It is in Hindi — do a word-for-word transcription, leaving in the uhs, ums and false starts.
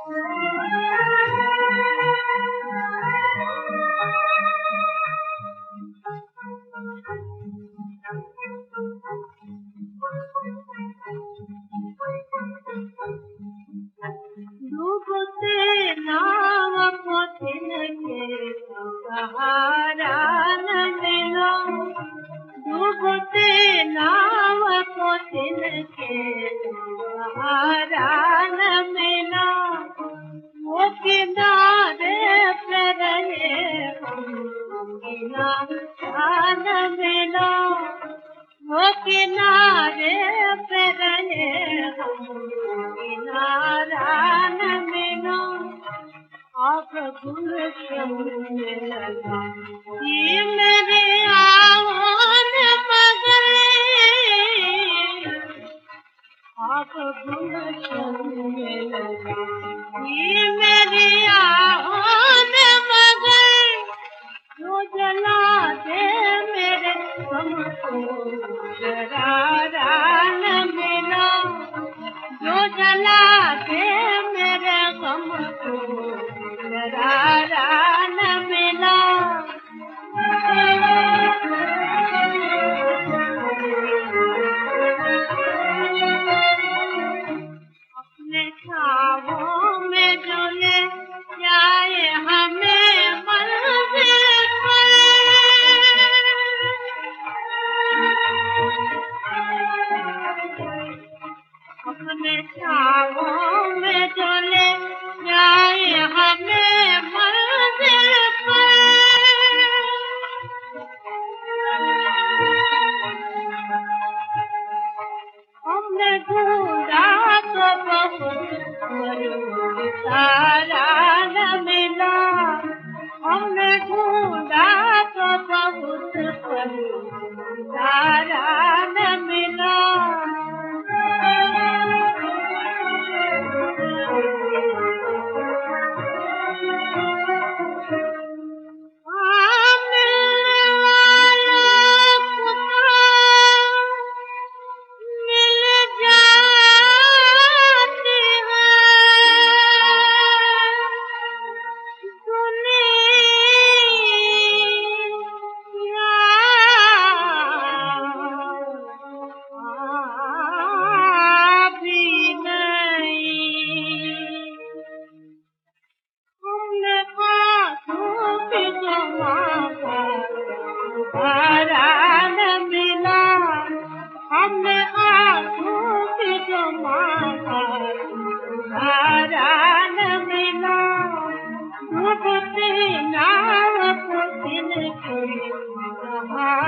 डूबते नाव को तिनके सहारा न मिला, डूबते नाव को तिनके सहारा न मिला। वो किनारे पे रहे किनारा न मिला, वो किनारे पे रहे किनारा न मिला। आप गुलशन में लगा ये मेरे आवान मगर, आप गुलशन में लगा ये मेरे आवान मगर। जो जला दे मेरे गम को शरारा न मिला, जो जला दे मेरे गम को शरारा न मिला। अपने ख्वाबों में जो ले जाए हमें मंजिल पर, अपने ख्वाबों में जो ले जाए हमें मंजिल पर। हमने ढूंढा तो बहुत तारा न मिला, हमने ढूंढा तो बहुत तारा न मिला। सहारा न मिला, हमने आंखों की जो मांगा सहारा न मिला। डूबती नाव को तिनके सहारा